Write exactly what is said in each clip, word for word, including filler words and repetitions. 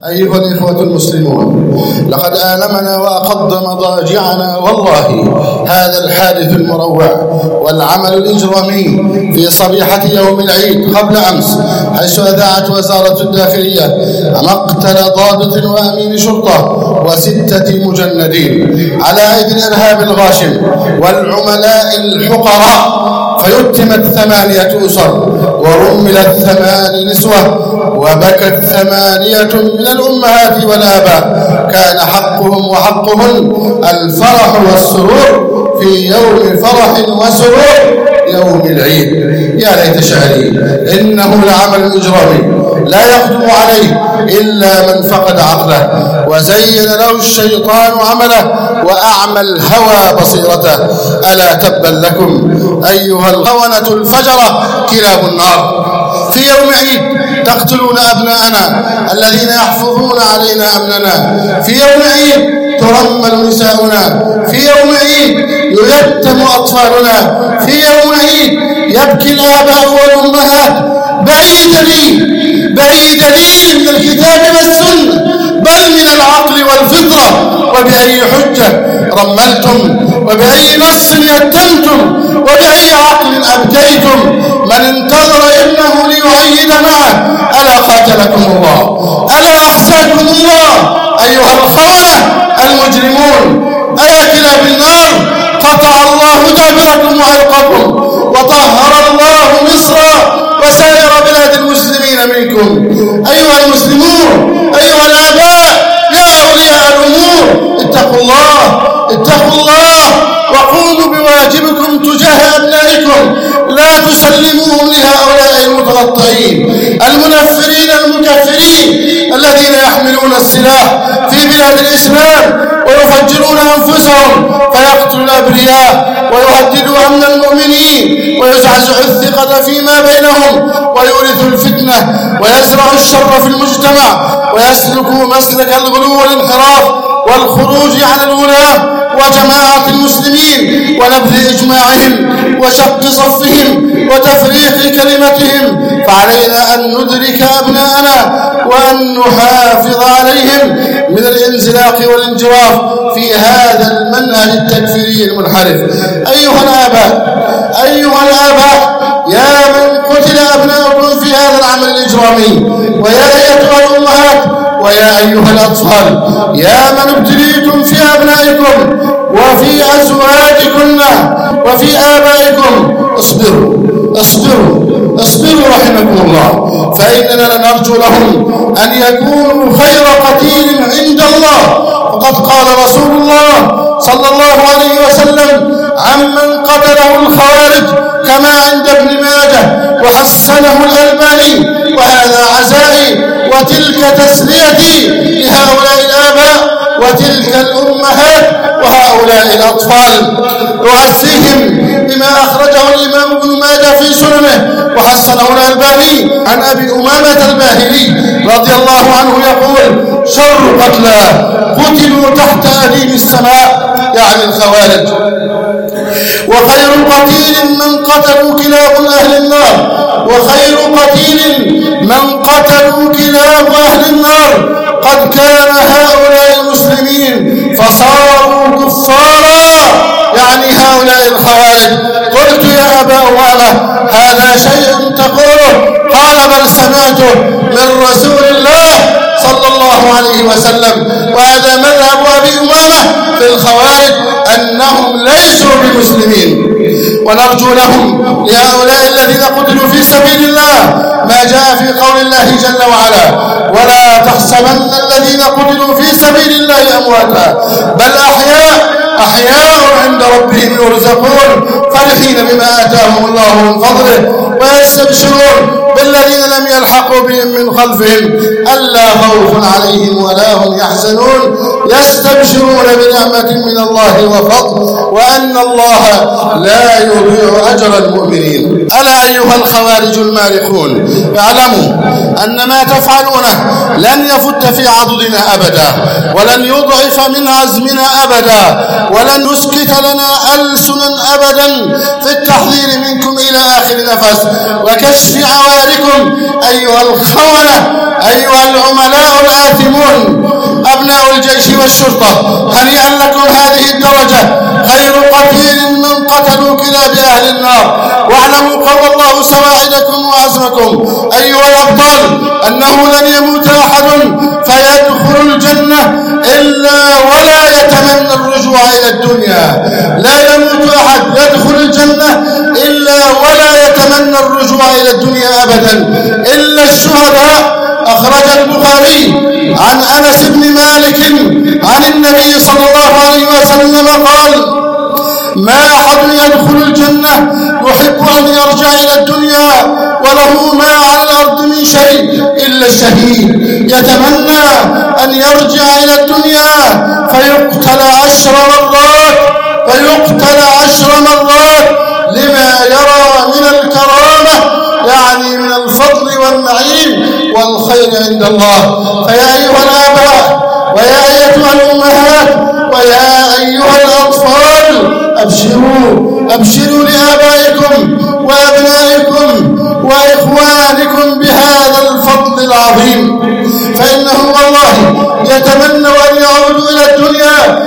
أيها الإخوة المسلمون، لقد آلمنا وأقض مضاجعنا والله هذا الحادث المروع والعمل الإجرامي في صبيحة يوم العيد قبل أمس، حيث أذاعت وزارة الداخلية مقتل ضابط وأمين شرطة وستة مجندين على أيدي الإرهاب الغاشم والعملاء الحقراء، فيتمت ثمانية أسر ورملت ثمان نسوة وبكت ثمانية من الأمهات والآباء. كان حقهم وحقهن الفرح والسرور في يوم فرح وسرور يوم العيد. يا ليت شعري إنه لعمل إجرامي لا يقدم عليه إلا من فقد عقله وزين له الشيطان عمله وأعمى الهوى بصيرته. ألا تبا لكم أيها الخونة الفجرة كلاب النار، في يوم عيد تقتلون أبناءنا الذين يحفظون علينا أمننا، في يوم عيد ترمل نساؤنا، في يوم عيد ييتم أطفالنا، في يوم عيد يبكي الآباء والأمهات. بعيد لي بعيد لي من الكتاب والسنة بل من العقل والفطرة. وبأي حجة رملتم؟ وبأي نص يتمتم؟ وبأي عقل أبكيتم؟ من انتظر ابنه ليعيد معه ألا قاتلكم الله، ألا أخزاكم الله أيها الخونة المجرمون. أيا كلاب النار، قطع الله دابركم وعرقكم وطهر الله مصر وسائر بلاد المسلمين منكم. أيها المسلمون، أيها الآباء، يا أولياء الأمور، اتقوا الله اتقوا الله وقوموا بواجبكم تجاه أبنائكم. لا تسلموهم لهؤلاء المتقطعين المنفرين المكفرين الذين يحملون السلاح في بلاد الإسلام ويفجرون أنفسهم فيقتلوا الأبرياء ويهددوا أمن المؤمنين ويزعزع الثقة فيما بينهم ويورث الفتنة ويزرع الشر في المجتمع ويسلكوا مسلك الغلو والانحراف والخروج عن الولاة وجماعة المسلمين ونبذ إجماعهم وشق صفهم وتفريق كلمتهم. فعلينا أن ندرك أبناءنا وأن نحافظ عليهم من الانزلاق والانجراف في هذا المنهج التكفيري المنحرف. أيها الآباء أيها الآباء يا من قتل أبناؤكم في هذا العمل الإجرامي، ويا أيتها الأمهات، ويا أيها الأطفال، يا من ابتليتم في أبنائكم وفي أزواجكن وفي آبائكم، اصبروا اصبروا اصبروا رحمكم الله، فإننا نرجو لهم أن يكونوا خير قتيل عند الله. وقد قال رسول الله صلى الله عليه وسلم عمن قتله الخوارج كما عند ابن ماجه وحسنه الألباني، وهذا عزائي وتلك تسليتي لهؤلاء الآباء وتلك الأمهات وهؤلاء الأطفال. أعزيهم بما أخرجه الإمام ابن ماجه في سننه وحسنه الألباني عن أبي أمامة الباهلي رضي الله عنه يقول: شر قتلى قتلوا تحت أديم السماء، يعني الخوارج، وخير قتيل من قتلوا كلاب أهل النار، وخير قتيل من قتلوا كلاب أهل النار. قد كان هؤلاء المسلمين فصاروا كفارا، يعني هؤلاء الخوارج. قلت يا أبا أمامة هذا شيء تقوله؟ قال: بل سمعته من رسول الله صلى الله عليه وسلم. وهذا مذهب أبي أمامة في الخوارج أنهم ليسوا بمسلمين. ونرجو لهم لهؤلاء الذين قتلوا في سبيل الله ما جاء في قول الله جل وعلا: ولا تحسبن الذين قتلوا في سبيل الله أمواتا بل أحياء أحياء عند ربهم يرزقون فرحين بما آتاهم الله من فضله ويستبشرون بالذين لم يلحقوا بهم من خلفهم ألا خوف عليهم ولا هم يحزنون. يستبشرون بنعمة من الله وفضل وأن الله لا يضيع أجر المؤمنين. ألا أيها الخوارج المارقون، اعلموا أن ما تفعلونه لن يفت في عضدنا أبدا، ولن يضعف من عزمنا أبدا، ولن يسكت لنا ألسنا أبدا في التحذير منكم إلى آخر نفس وكشف عواركم أيها الخونة، أيها العملاء الآثمون، أبناء الجيش والشرطة. هنيئا لكم هذه الدرجة، خير قتيل من قتلوا كلاب أهل النار. واعلموا قوى الله سواعدكم وعزمكم أيها الأبطال أنه لن يموت أحد فيدخل الجنة إلا ولا يتمنى الرجوع إلى الدنيا. لا يموت أحد يدخل الجنة إلا ولا يتمنى الرجوع إلى الدنيا أبدا إلا الشهداء. أخرج البخاري عن أنس بن مالك عن النبي صلى الله عليه وسلم قال: ما أحد يدخل الجنة يحب أن يرجع إلى الدنيا وله ما على الأرض من شيء إلا الشهيد، يتمنى أن يرجع إلى الدنيا فيقتل عشر مرات فيقتل عشر مرات لما يرى من الكرامة، يعني من الفضل والنعيم والخير عند الله. فيا أيها الآباء ويا أيتها الأمهات ويا أيها الأطفال، أبشروا أبشروا لآبائكم وأبنائكم وإخوانكم بهذا الفضل العظيم، فإنهم والله يتمنوا أن يعودوا إلى الدنيا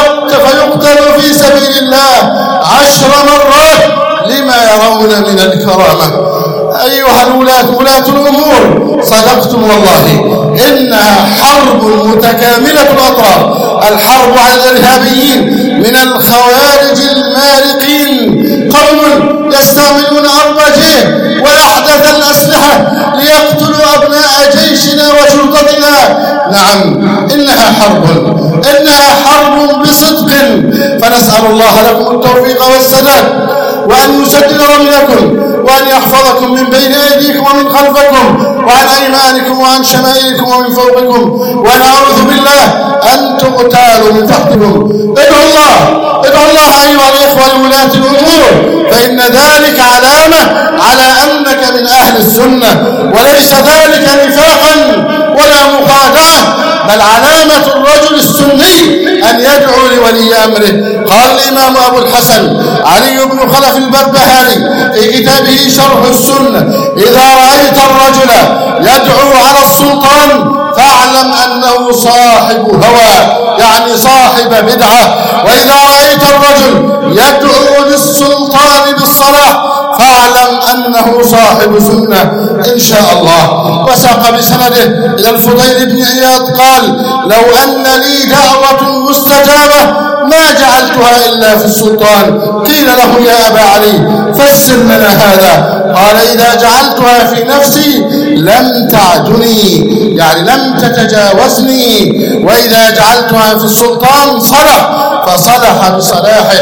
فيقتلوا في سبيل الله عشر مرات لما يرون من الكرامة. أيها الولاة ولاة الأمور، صدقتم والله، إنها حرب متكاملة الأطراف، الحرب على الإرهابيين من الخوارج المارقين، قوم يستعملون أربجيه وأحدث الأسلحة ليقتلوا أبناء جيشنا وشرطتنا. نعم، إنها حرب إنها حرب بصدق، فنسأل الله لكم التوفيق والسداد، وأن يسدد رميكم، وأن يحفظكم من بين أيديكم ومن خلفكم وعن أيمانكم وعن شمائلكم ومن فوقكم، ونعوذ بالله أن تقتالوا من تحتكم. ادعوا الله ادعوا الله أيها الإخوة لولاة الأمور، فإن ذلك علامة على أنك من أهل السنة، وليس ذلك نفاقا ولا مخادعة، بل علامة الرجل السني أن يدعو لولي أمره. قال الإمام أبو الحسن علي بن خلف البربهاري في كتابه شرح السنة: إذا رأيت الرجل يدعو على السلطان فاعلم أنه صاحب هوى، يعني صاحب بدعة. وإذا رأيت الرجل يدعو للسلطان بالصلاح فاعلم أنه صاحب سنة إن شاء الله. وساق بسنده إلى الفضيل بن عياض قال: لو أن لي دعوة مستجابة ما جعلتها إلا في السلطان. قيل له: يا أبا علي فسر لنا هذا. قال: إذا جعلتها في نفسي لم تعدني، يعني لم تتجاوزني، وإذا جعلتها في السلطان صلح، فصلح بصلاحه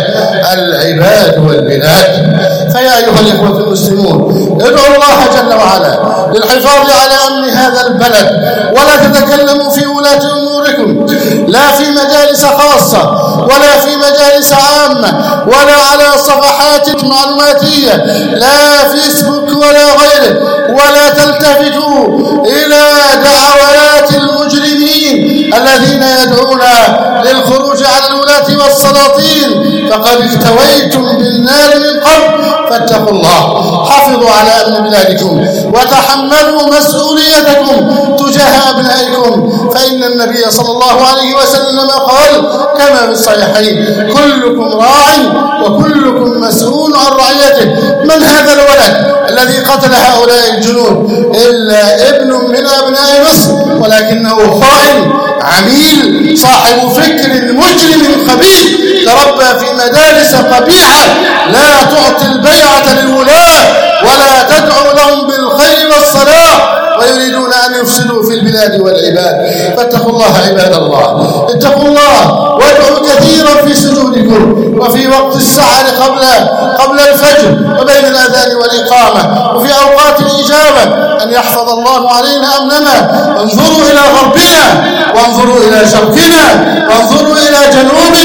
العباد والبلاد. فيا أيها الإخوة المسلمون، ادعوا الله جل وعلا للحفاظ على أمن هذا البلد، ولا تتكلموا في ولاة أموركم لا في مجالس خاصة ولا في مجالس عامة ولا على صفحات معلوماتية، لا فيسبوك ولا غيره، ولا تلتفتوا إلى دعوات المجرمين الذين يدعون للخروج على الولاة والسلاطين، فقد اكتويتم بالنار من قبل. فاتقوا الله، حافظوا على أمن بلادكم، وتحملوا مسؤوليتكم تجاه أبنائكم، فإن النبي صلى الله عليه وسلم قال كما في الصحيحين: كلكم راع وكلكم مسؤول عن رعيته. من هذا الولد الذي قتل هؤلاء الجنود؟ إلا ابن من أبناء مصر، ولكنه خائن عميل صاحب فكر مجرم خبيث، تربى في مدارس قبيحة لا تعطي البيعة للولاة ولا تدعو لهم بالخير والصلاح، ويريدون أن يفسدوا في البلاد والعباد. فاتقوا الله عباد الله، اتقوا الله وادعوا كثيرا في سجودكم وفي وقت السحر قبل قبل الفجر وبين الأذان والإقامة وفي أوقات الإجابة، أن يحفظ الله علينا أمننا. انظروا إلى غربنا وانظروا إلى شرقنا،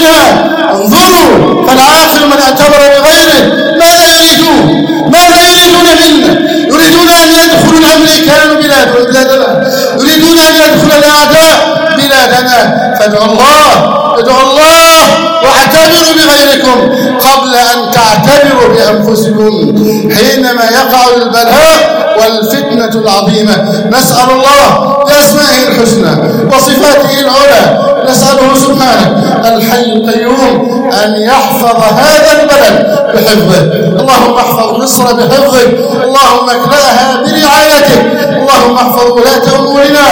منها. انظروا فالعاقل من اعتبر بغيره ماذا يريدون؟ ماذا يريدون منا؟ يريدون أن يدخلوا الأمريكان بلادنا، يريدون أن يدخل الأعداء بلادنا. فادعوا الله، ادعوا الله واعتبروا بغيركم قبل أن تعتبروا بأنفسكم حينما يقع البلاء والفتنة العظيمة. نسأل الله بأسمائه الحسنى وصفاته العلى، نسأله سبحانه الحي القيوم أن يحفظ هذا البلد بحفظه. اللهم احفظ مصر بحفظه، اللهم اكلأها برعايته، اللهم احفظ ولاة أمورنا،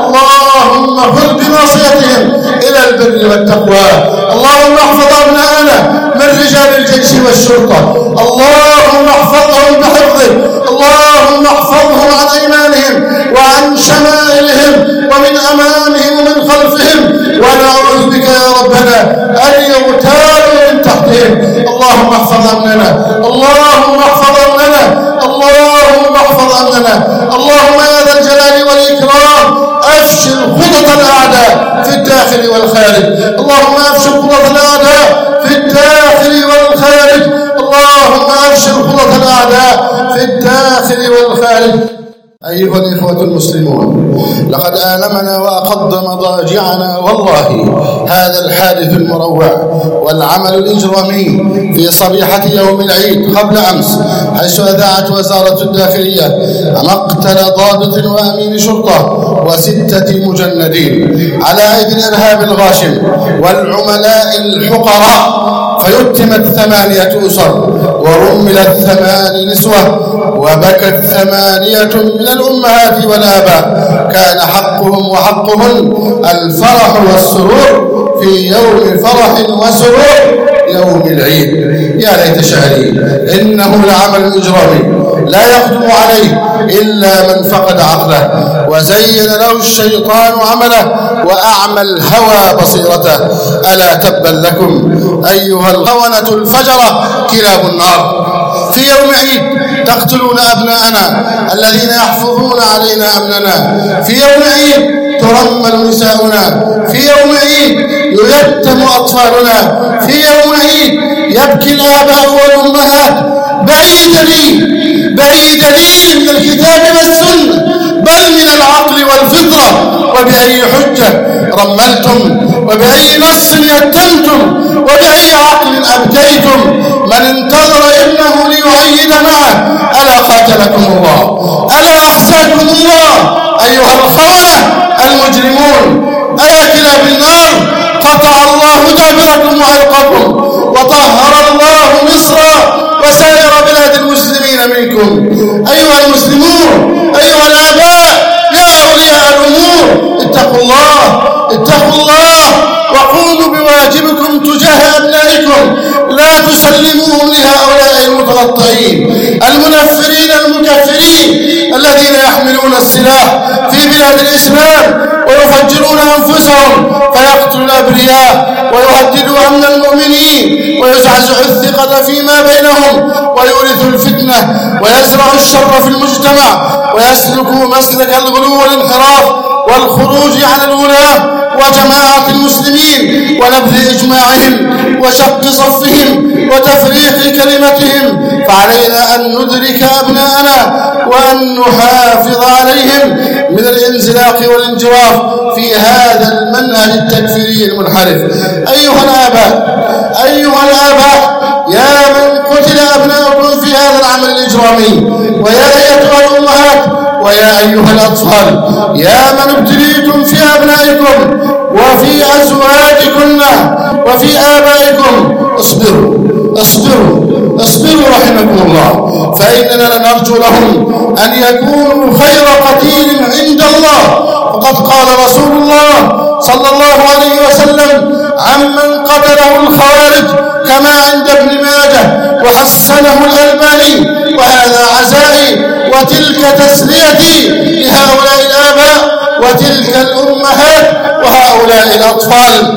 اللهم خذ بناصيتهم إلى البر والتقوى، اللهم احفظ أبناءنا من رجال الجيش والشرطة، اللهم احفظهم بحفظه، اللهم احفظهم عن أيمانهم وعن شمائلهم ومن أمامهم ومن خلفهم، ونعوذ بك يا ربنا أن يغتالوا من تحتهم. اللهم احفظ أمننا، اللهم احفظ أمننا، اللهم احفظ أمننا، اللهم يا ذا الجلال والإكرام أفشل خطط الأعداء في الداخل والخارج، اللهم أفشل خطط الأعداء في الداخل والخارج، اللهم أفشل خطط الأعداء في الداخل والخارج. أيها الإخوة المسلمون، لقد آلمنا وأقض مضاجعنا والله هذا الحادث المروع والعمل الإجرامي في صبيحة يوم العيد قبل أمس، حيث أذاعت وزارة الداخلية مقتل ضابط وأمين شرطة وستة مجندين على أيدي الإرهاب الغاشم والعملاء الحقراء، فيتمت ثمانية أسر ورملت ثمان نسوة وبكت ثمانية من الأمهات والآباء. كان حقهم وحقهن الفرح والسرور في يوم فرح وسرور يوم العيد. يا ليت شعري إنه لعمل إجرامي لا يقدم عليه إلا من فقد عقله وزين له الشيطان عمله وأعمى الهوى بصيرته. ألا تبا لكم أيها الخونة الفجرة كلاب النار، في يوم عيد تقتلون أبناءنا الذين يحفظون علينا أمننا، في يوم عيد ترمل نساؤنا، في يوم عيد ييتم أطفالنا، في يوم عيد يبكي الآباء والأمهات. بعيد لي بعيد لي من الكتاب والسنة بل من العقل والفطرة. وبأي حجة رملتم؟ وبأي نص يتمتم؟ وبأي عقل أبكيتم؟ من انتظر ابنه ليعيد معه ألا قاتلكم الله، ألا أخزاكم الله أيها الخونة المجرمون، أيا كلاب النار. قطع الله دابركم وعلقكم وطهر الله مصر وسائر بلاد المسلمين منكم. أيها المسلمون، أيها الآباء، يا أولياء الأمور، اتقوا الله، اتقوا الله وقوموا بواجبكم تجاه أبنائكم. لا تسلموهم لهؤلاء المتغطين المنفرين المكفرين الذين يحملون السلاح في بلاد الإسلام ويفجرون أنفسهم فيقتلوا الأبرياء ويهددوا أمن المؤمنين ويزعزعوا الثقة فيما بينهم ويورثوا الفتنة ويزرعوا الشر في المجتمع ويسلكوا مسلك الغلو والانحراف والخروج على الولاة وجماعة المسلمين ونبذ إجماعهم وشق صفهم وتفريق كلمتهم. فعلينا أن ندرك أبناءنا وأن نحافظ عليهم من الانزلاق والانجراف في هذا المنهج التكفيري المنحرف. أيها الآباء، أيها الآباء، يا من قتل أبناؤكم في هذا العمل الإجرامي، ويا أيتها الأمهات، ويا أيها الأطفال، يا من ابتليتم في أبنائكم وفي أزواجكن وفي آبائكم، اصبروا اصبروا اصبروا رحمكم الله، فإننا نرجو لهم أن يكونوا خير قتيل عند الله. وقد قال رسول الله صلى الله عليه وسلم عمن قتله الخوارج كما عند ابن ماجه وحسنه الألباني، وهذا عزائي وتلك تسليتي لهؤلاء الآباء وتلك الأمهات وهؤلاء الأطفال.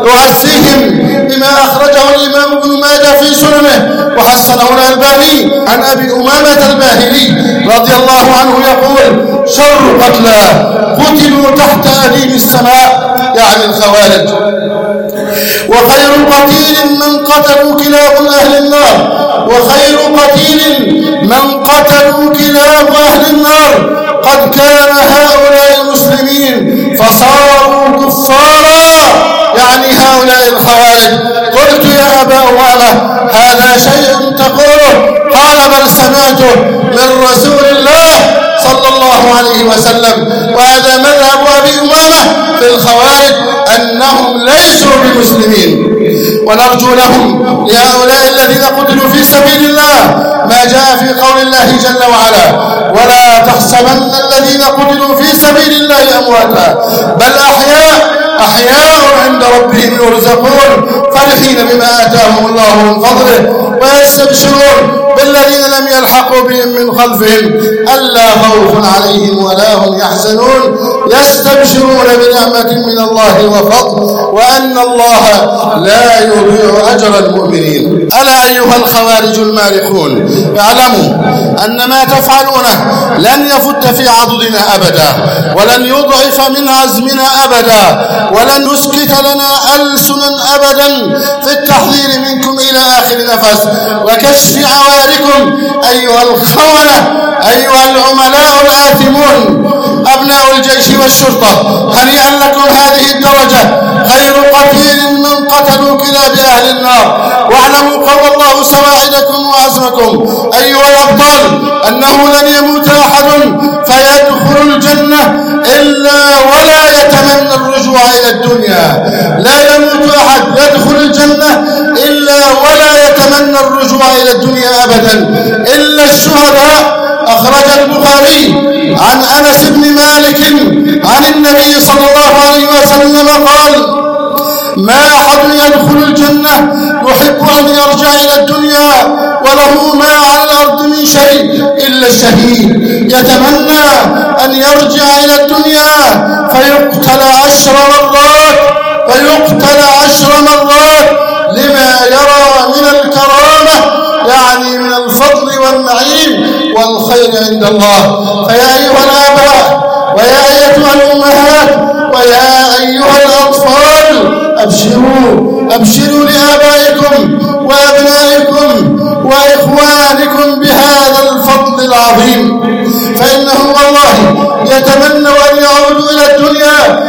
أعزيهم بما أخرجه الإمام ابن ماجه في سننه وحسنه الألباني عن أبي أمامة الباهلي رضي الله عنه يقول: شر قتلى قتلوا تحت أديم السماء، يعني الخوارج، وخير قتيل من قتلوا كلاب أهل النار وخير قتيل من قتلوا كلاب أهل النار قد كان هؤلاء المسلمين فصاروا كفارا، يعني هؤلاء الخوارج. قلت يا أبا أمامة هذا شيء تقوله؟ قال بل سمعته من رسول الله صلى الله عليه وسلم. وهذا مذهب أبي أمامة في الخوارج أنهم ليسوا بمسلمين، ونرجو لهم لهؤلاء الذين قتلوا في سبيل الله ما جاء في قول الله جل وعلا: ولا تحسبن الذين قتلوا في سبيل الله أمواتا بل أحياء أحياء عند ربهم يرزقون فرحين بما آتاهم الله من فضله ويستبشرون بالذين لم يلحقوا بهم من خلفهم ألا خوف عليهم ولا هم يحزنون يستبشرون بنعمة من الله وفضل وأن الله لا يضيع أجر المؤمنين. ألا أيها الخوارج المارقون، اعلموا أن ما تفعلونه لن يفت في عضدنا أبدا، ولن يضعف من عزمنا أبدا، ولن يسكت لنا ألسنا أبدا في التحذير منكم إلى آخر نفس وكشف عواركم أيها الخونة أيها العملاء الآثمون أبناء الجيش والشرطة. هنيئا لكم هذه الدرجة، خير قتيل من قتلوا كلاب أهل النار. واعلموا قوى الله سواعدكم وعزمكم أيها الأبطال أنه لن يموت أحد فيدخل الجنة إلا ولا يتمنى الرجوع إلى الدنيا. لا يموت أحد يدخل الجنة إلا ولا يتمنى الرجوع إلى الدنيا أبدا إلا الشهداء. أخرج البخاري عن أنس بن مالك عن النبي صلى الله عليه وسلم قال: ما أحد يدخل الجنة يحب أن يرجع إلى الدنيا وله ما على الأرض من شيء إلا الشهيد، يتمنى أن يرجع إلى الدنيا فيقتل عشر مرات فيقتل عشر مرات لما يرى من الكرامة، يعني من الفضل والنعيم والخير عند الله. فيا أيها الآباء ويا أيتها الأمهات ويا أيها الأطفال أبشروا أبشروا لآبائكم وأبنائكم وإخوانكم بهذا الفضل العظيم، فإنهم والله يتمنوا أن يعودوا إلى الدنيا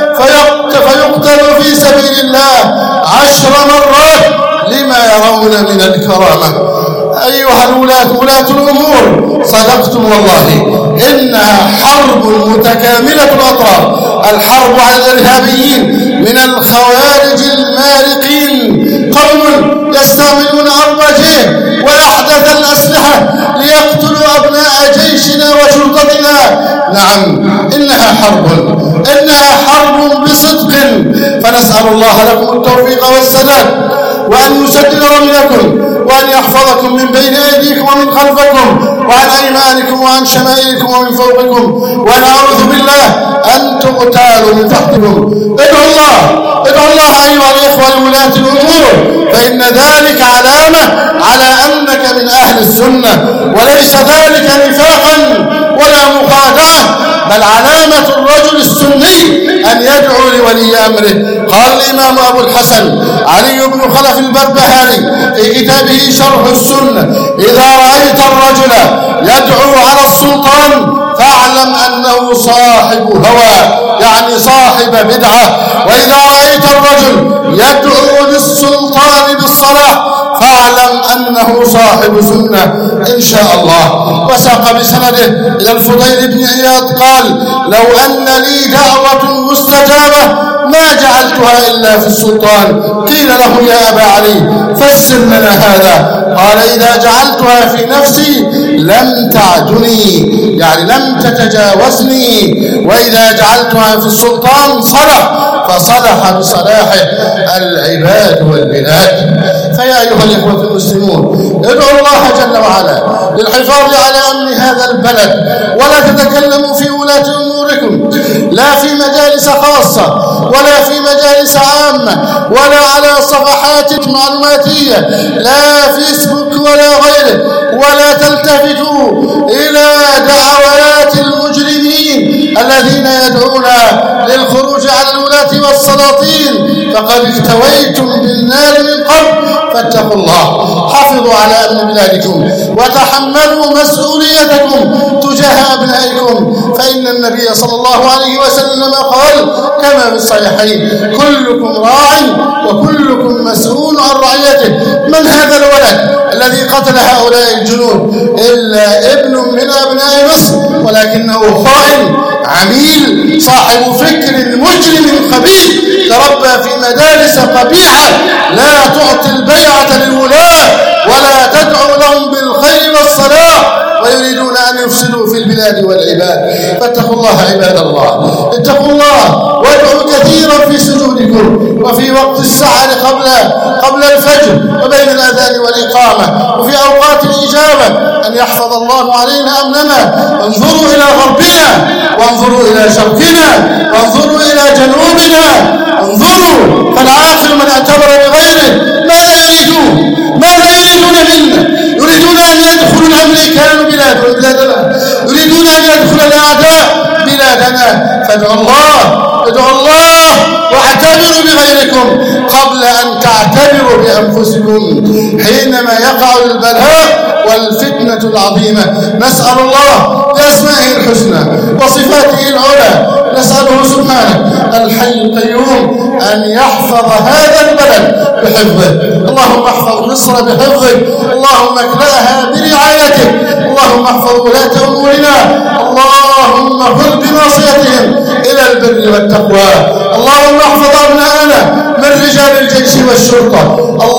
فيقتلوا في سبيل الله عشر مرات لما يرون من الكرامة. أيها الولاة ولاة الأمور صدقتم والله، إنها حرب متكاملة الأطراف، الحرب على الإرهابيين من الخوارج المارقين، قوم يستعملون أربجه وأحدث الأسلحة ليقتلوا أبناء جيشنا وشرطتنا. نعم إنها حرب إنها حرب بصدق، فنسأل الله لكم التوفيق والسداد وأن يسدد رميكم وأن يحفظكم من بين أيديكم ومن خلفكم وعن أيمانكم وعن شمائلكم ومن فوقكم، ونعوذ بالله أن تقتالوا من تحتكم. ادعوا الله ادعوا الله أيها الإخوة لولاة الأمور، فإن ذلك علامة على أنك من أهل السنة، وليس ذلك نفاقا ولا مخادعة، بل علامة الرجل السني أن يدعو لولي أمره. قال الإمام أبو الحسن علي بن خلف البربهاري في كتابه شرح السنة: إذا رأيت الرجل يدعو على السلطان فاعلم أنه صاحب هوى، يعني صاحب بدعة، وإذا رأيت الرجل يدعو للسلطان بالصلاح فاعلم أنه صاحب سنة إن شاء الله. وساق بسنده إلى الفضيل بن عياض قال: لو أن لي دعوة مستجابة ما جعلتها إلا في السلطان. قيل له: يا أبا علي فسر لنا هذا. قال: إذا جعلتها في نفسي لم تعدني، يعني لم تتجاوزني، وإذا جعلتها في السلطان صلح، فصلح بصلاحه العباد والبلاد. فيا أيها الإخوة المسلمون ادعوا الله جل وعلا للحفاظ على أمن هذا البلد، ولا تتكلموا في ولاة أموركم لا في مجالس خاصة ولا في مجالس عامة ولا على صفحات معلوماتية لا فيسبوك ولا غيره، ولا تلتفتوا إلى دعوات المجرمين الذين يدعون للخروج على الولاة والسلاطين فقد اكتويتم بالنار من قبل، فاتقوا الله، حافظوا على أمن بلادكم وتحملوا مسؤوليتكم تجاه أبنائكم، فإن النبي صلى الله عليه وسلم قال كما في الصحيحين: كلكم راع وكلكم مسؤول عن رعيته. من هذا الولد الذي قتل هؤلاء الجنود؟ إلا ابن من أبناء مصر، ولكنه خائن عميل صاحب فكر مجرم خبيث، تربى في مدارس قبيحة لا تعطي البيعة للولاة ولا تدعو لهم بالخير والصلاح، ويريدون أن يفسدوا في البلاد والعباد. فاتقوا الله عباد الله، اتقوا الله وادعوا كثيرا في سجودكم وفي وقت السحر قبل قبل الفجر وبين الأذان والإقامة وفي أوقات الإجابة، أن يحفظ الله علينا أمننا. انظروا إلى غربنا وانظروا إلى شرقنا وانظروا إلى جنوبنا، انظروا فالعاقل من اعتبر بغيره. ماذا يريدون؟ ماذا يريدون منا؟ يريدون أن يدخلوا الأمريكان بلادنا، يريدون أن يدخل الأعداء بلادنا. فادعوا الله، ادعوا الله واعتبروا بغيركم قبل أن تعتبروا بأنفسكم حينما يقع البلاء والفتنة العظيمة. نسأل الله بأسمائه الحسنى وصفاته العلى، نسأله سبحانه الحي القيوم أن يحفظ هذا البلد بحفظه. اللهم احفظ مصر بحفظه، اللهم اكلأها برعايته، اللهم احفظ ولاة أمورنا، اللهم خذ بناصيتهم إلى البر والتقوى، اللهم احفظ أبناءنا من رجال الجيش والشرطة،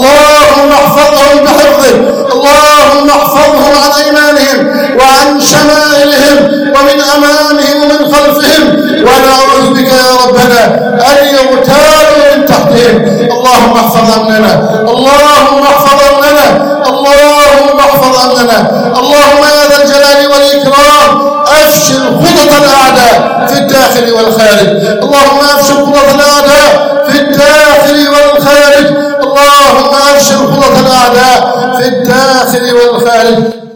اللهم احفظهم بحفظه، اللهم احفظهم عن أيمانهم وعن شمائلهم ومن أمامهم ومن خلفهم، ونعوذ بك يا ربنا أن يغتالوا من تحتهم. اللهم احفظ أمننا، اللهم احفظ أمننا، اللهم احفظ أمننا، اللهم يا ذا الجلال والإكرام أفشل خطط الأعداء في الداخل والخارج، اللهم أفشل خطط الأعداء في الداخل والخارج، اللهم أفشل خطط الأعداء في الداخل والخارج.